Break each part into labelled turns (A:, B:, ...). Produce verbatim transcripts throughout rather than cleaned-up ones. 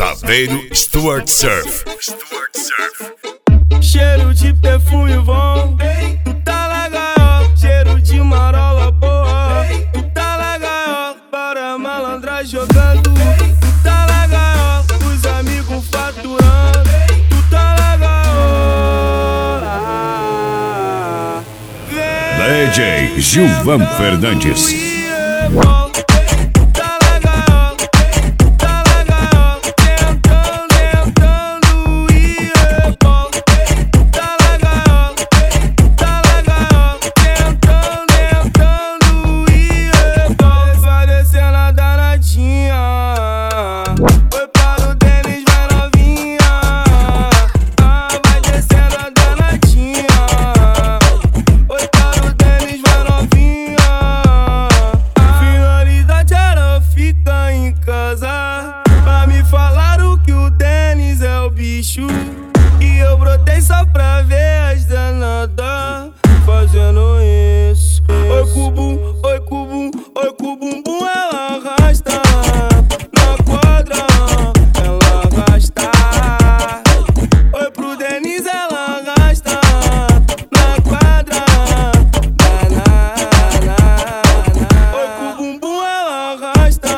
A: Saveiro Stuart Surf.
B: Cheiro de perfume bom, tu tá na gaiola. Cheiro de marola boa, tu tá na gaiola. Para malandra jogando, tu tá na gaiola. Os amigos faturando, tu tá na gaiola.
A: D J Gilvan Fernandes.
B: Pra me falaram que o Denis é o bicho, e eu brotei só pra ver as danadas fazendo isso. Oi cubum, oi cubum, oi cubumbum, ela arrasta na quadra, ela arrasta. Oi pro Denis, ela arrasta na quadra. Oi cubumbum, ela arrasta.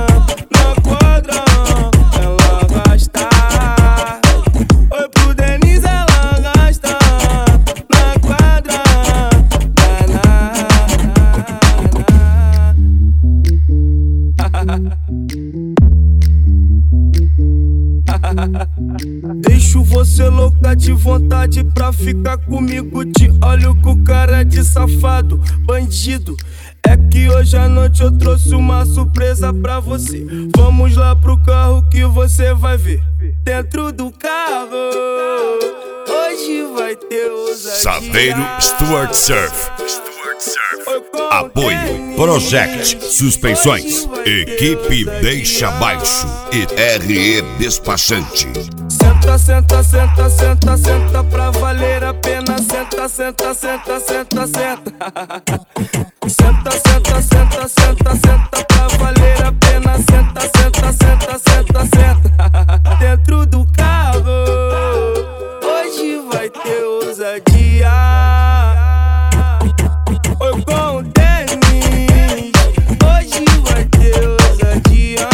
B: Deixo você louca de vontade pra ficar comigo. Te olho com cara de safado, bandido. É que hoje à noite eu trouxe uma surpresa pra você. Vamos lá pro carro que você vai ver. Dentro do carro hoje vai ter ousadia.
A: Saveiro Stuart Surf. Apoio Project Suspensões, Equipe Deixa Baixo e R E Despachante.
B: Senta, senta, senta, senta, senta pra valer a pena. Senta, senta, senta, senta, senta. Senta, senta, senta, senta, senta pra valer a pena. Senta, senta, senta, senta, senta. Dentro do carro hoje vai ter ousadia. Oi com o Denis, hoje vai ter ousadia.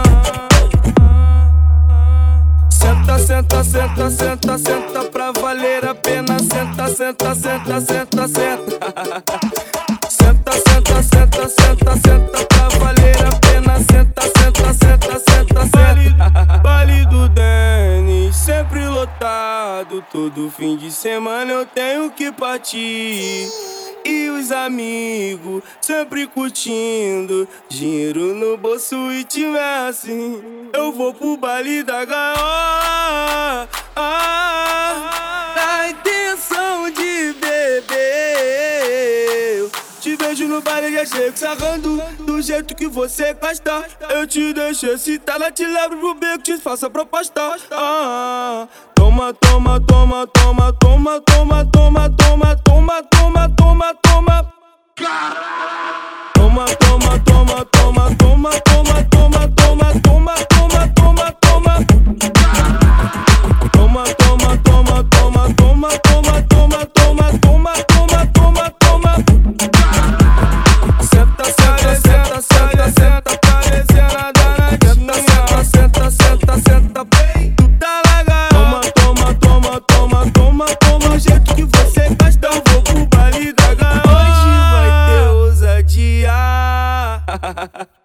B: Senta, senta, senta, senta, senta pra valer a pena. Senta, senta, senta, senta, senta. Senta, senta, senta, senta, senta pra valer a pena. Senta, senta, senta, senta, senta. Baile do Denis, sempre lotado. Todo fim de semana eu tenho que partir. E os amigos sempre curtindo, dinheiro no bolso e tiver assim, eu vou pro baile da gaiola. Ah, a intenção de beber. Eu te vejo no baile, já chego sarrando do jeito que você gosta. Eu te deixo excitada, te levo pro beco, te faço a proposta. Ah, toma, toma, toma, toma, toma, toma, toma, toma, toma, toma, toma, toma. Toma, toma, toma, toma, toma, toma, toma, toma, toma, toma, toma, toma. Toma, toma, toma, toma, toma, toma, toma, toma, toma, toma, toma, toma. Senta, senta, senta, senta, senta, parecendo a danadinha. Senta, senta, senta, senta, tu tá legal. Toma, toma, toma, toma, toma, toma, o jeito que você gosta. Eu vou pro baile da gaiola. Hoje vai ter ousadia.